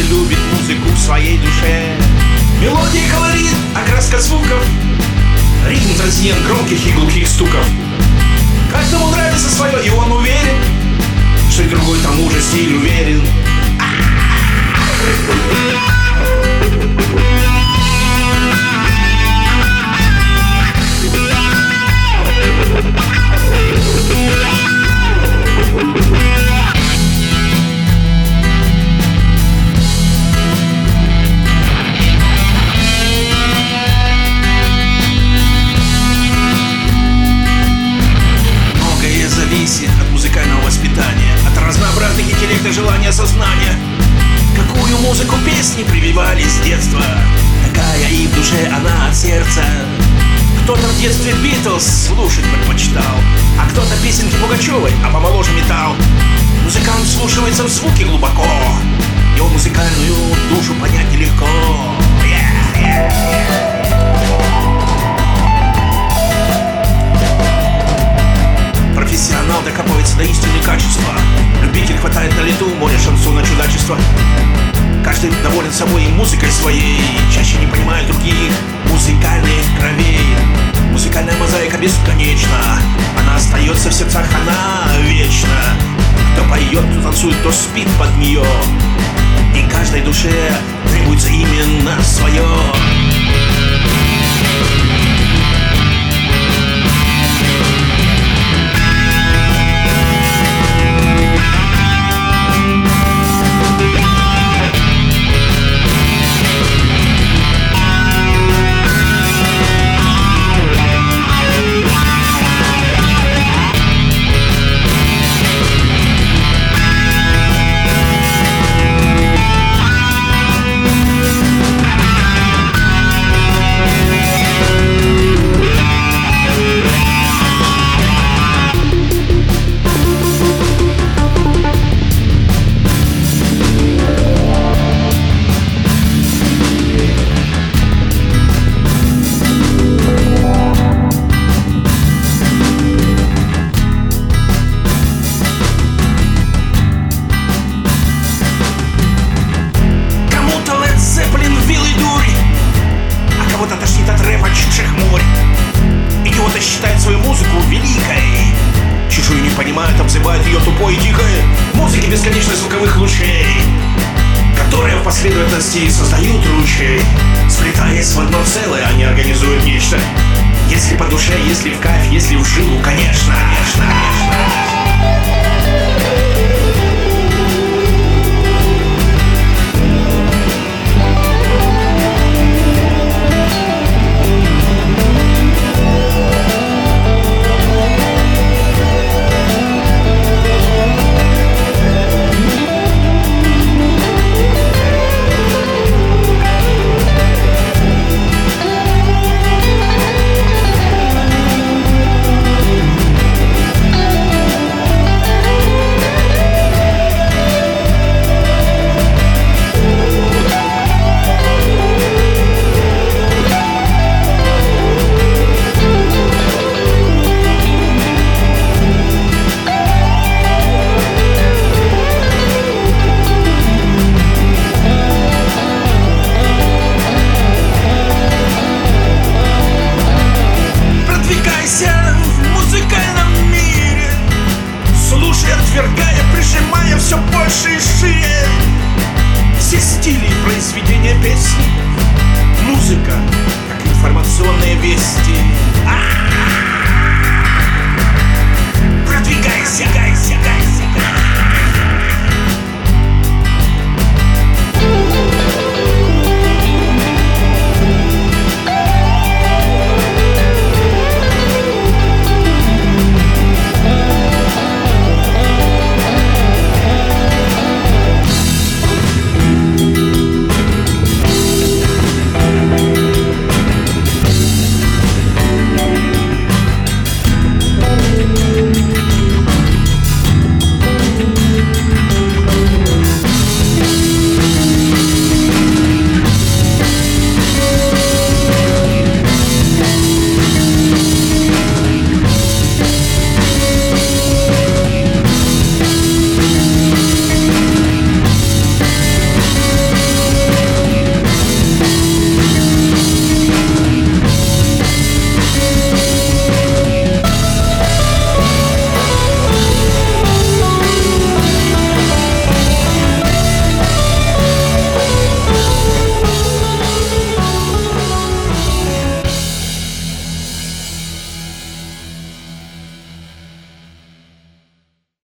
Каждый любит музыку в своей душе. Мелодия, колорит, окраска звуков, ритм трансцендент громких и глухих стуков. Каждому нравится свое, и он уверен, что и другой тому же стиль уверен. Зависит от музыкального воспитания, от разнообразных интеллектов, желания, сознания. Какую музыку песни прививали с детства, какая и в душе она от сердца. Кто-то в детстве Битлз слушать предпочитал, а кто-то песенки Пугачевой, а помоложе металл. Музыкант вслушивается в звуки глубоко, его музыкальную душу понять нелегко. Профессионал докапывается до истины качества, любитель хватает на лету море шансона чудачества. Каждый доволен собой и музыкой своей, чаще не понимает других музыкальных кровей. Музыкальная мозаика бесконечна, она остается в сердцах, она вечна. Кто поет, кто танцует, кто спит под нее, и каждой душе требуется именно свое. Кого-то тошнит от рэпа чужих морь, идиоты считают свою музыку великой, чужую не понимают, обзывают ее тупой и дикой. Музыки бесконечных звуковых лучей, которые в последовательности создают ручей. Сплетаясь в одно целое, они организуют нечто. Если по душе, если в кайф, если в жилу, конечно. Отвергая, прижимая все больше и шире все стили произведения песни. Музыка, как информационные вести.